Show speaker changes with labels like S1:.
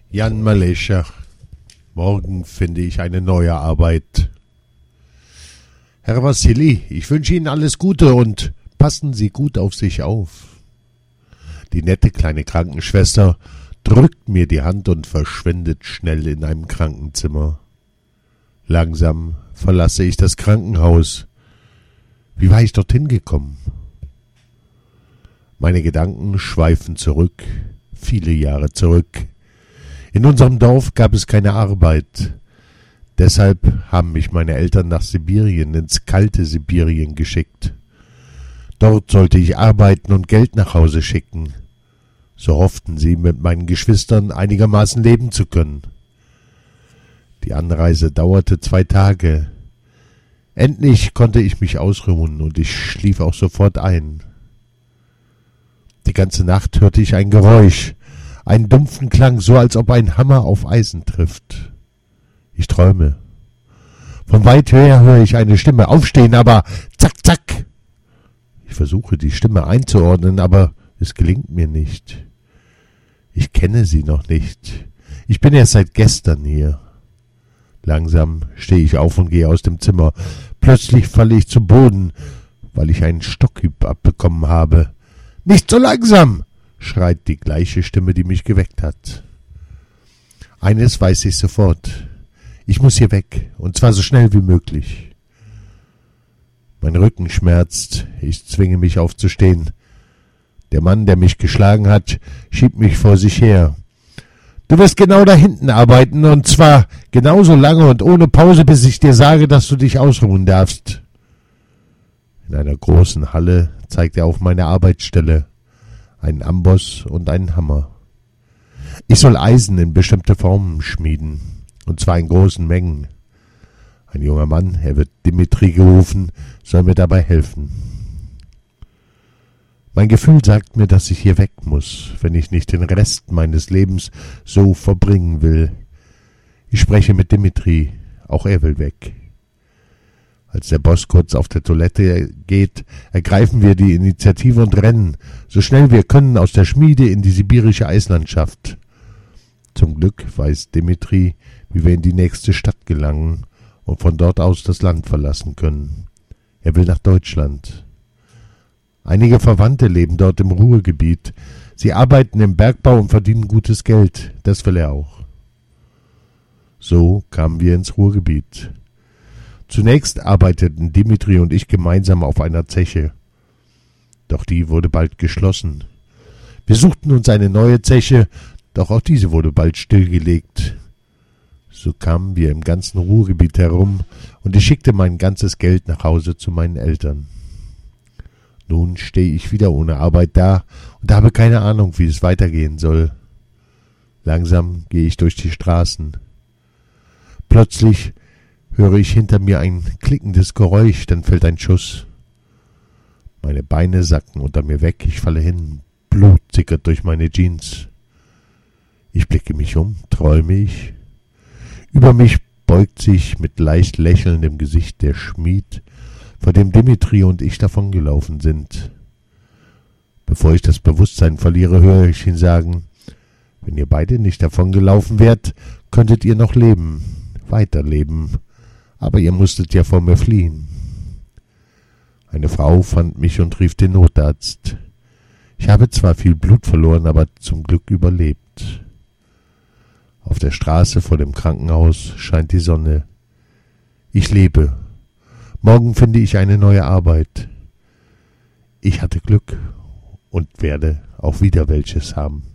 S1: Jan Malescher. Morgen finde ich eine neue Arbeit. Herr Wassili, ich wünsche Ihnen alles Gute und passen Sie gut auf sich auf. Die nette kleine Krankenschwester drückt mir die Hand und verschwindet schnell in einem Krankenzimmer. Langsam verlasse ich das Krankenhaus. Wie war ich dorthin gekommen? Meine Gedanken schweifen zurück, viele Jahre zurück. In unserem Dorf gab es keine Arbeit. Deshalb haben mich meine Eltern nach Sibirien, ins kalte Sibirien geschickt. Dort sollte ich arbeiten und Geld nach Hause schicken. So hofften sie, mit meinen Geschwistern einigermaßen leben zu können. Die Anreise dauerte 2 Tage. Endlich konnte ich mich ausruhen und ich schlief auch sofort ein. Die ganze Nacht hörte ich ein Geräusch, einen dumpfen Klang, so als ob ein Hammer auf Eisen trifft. Ich träume. Von weit her höre ich eine Stimme aufstehen, aber zack, zack. Ich versuche, die Stimme einzuordnen, aber es gelingt mir nicht. Ich kenne sie noch nicht. Ich bin erst seit gestern hier. Langsam stehe ich auf und gehe aus dem Zimmer. Plötzlich falle ich zu Boden, weil ich einen Stockhieb abbekommen habe. »Nicht so langsam«, schreit die gleiche Stimme, die mich geweckt hat. Eines weiß ich sofort. Ich muss hier weg, und zwar so schnell wie möglich. Mein Rücken schmerzt, ich zwinge mich aufzustehen. Der Mann, der mich geschlagen hat, schiebt mich vor sich her. »Du wirst genau da hinten arbeiten, und zwar genauso lange und ohne Pause, bis ich dir sage, dass du dich ausruhen darfst.« In einer großen Halle zeigt er auf meine Arbeitsstelle, einen Amboss und einen Hammer. Ich soll Eisen in bestimmte Formen schmieden, und zwar in großen Mengen. Ein junger Mann, er wird Dimitri gerufen, soll mir dabei helfen. Mein Gefühl sagt mir, dass ich hier weg muss, wenn ich nicht den Rest meines Lebens so verbringen will. Ich spreche mit Dimitri, auch er will weg. Als der Boss kurz auf der Toilette geht, ergreifen wir die Initiative und rennen, so schnell wir können, aus der Schmiede in die sibirische Eislandschaft. Zum Glück weiß Dimitri, wie wir in die nächste Stadt gelangen und von dort aus das Land verlassen können. Er will nach Deutschland. Einige Verwandte leben dort im Ruhrgebiet. Sie arbeiten im Bergbau und verdienen gutes Geld. Das will er auch. So kamen wir ins Ruhrgebiet. Zunächst arbeiteten Dimitri und ich gemeinsam auf einer Zeche. Doch die wurde bald geschlossen. Wir suchten uns eine neue Zeche, doch auch diese wurde bald stillgelegt. So kamen wir im ganzen Ruhrgebiet herum und ich schickte mein ganzes Geld nach Hause zu meinen Eltern. Nun stehe ich wieder ohne Arbeit da und habe keine Ahnung, wie es weitergehen soll. Langsam gehe ich durch die Straßen. Plötzlich höre ich hinter mir ein klickendes Geräusch, dann fällt ein Schuss. Meine Beine sacken unter mir weg, ich falle hin, Blut sickert durch meine Jeans. Ich blicke mich um, träume ich. Über mich beugt sich mit leicht lächelndem Gesicht der Schmied, vor dem Dimitri und ich davongelaufen sind. Bevor ich das Bewusstsein verliere, höre ich ihn sagen, wenn ihr beide nicht davongelaufen wärt, könntet ihr noch leben, weiterleben. Aber ihr musstet ja vor mir fliehen. Eine Frau fand mich und rief den Notarzt. Ich habe zwar viel Blut verloren, aber zum Glück überlebt. Auf der Straße vor dem Krankenhaus scheint die Sonne. Ich lebe. Morgen finde ich eine neue Arbeit. Ich hatte Glück und werde auch wieder welches haben.